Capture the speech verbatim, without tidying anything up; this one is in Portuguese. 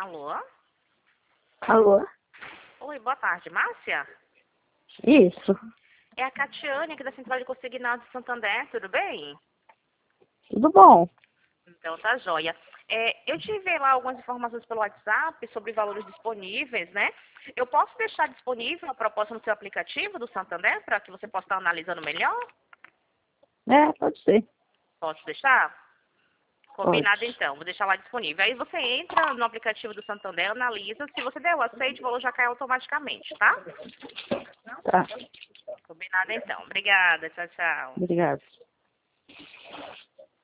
Alô? Alô? Oi, boa tarde, Márcia? Isso. É a Catiane aqui da Central de Consignado de Santander, tudo bem? Tudo bom? Então tá joia. É, eu tive lá algumas informações pelo WhatsApp sobre valores disponíveis, né? Eu posso deixar disponível a proposta no seu aplicativo do Santander para que você possa estar analisando melhor? É, pode ser. Posso deixar? Pode. Combinado então, vou deixar lá disponível. Aí você entra no aplicativo do Santander, analisa, se você der o aceite, o valor já cai automaticamente, tá? Tá. Combinado então. Obrigada, tchau, tchau. Obrigada.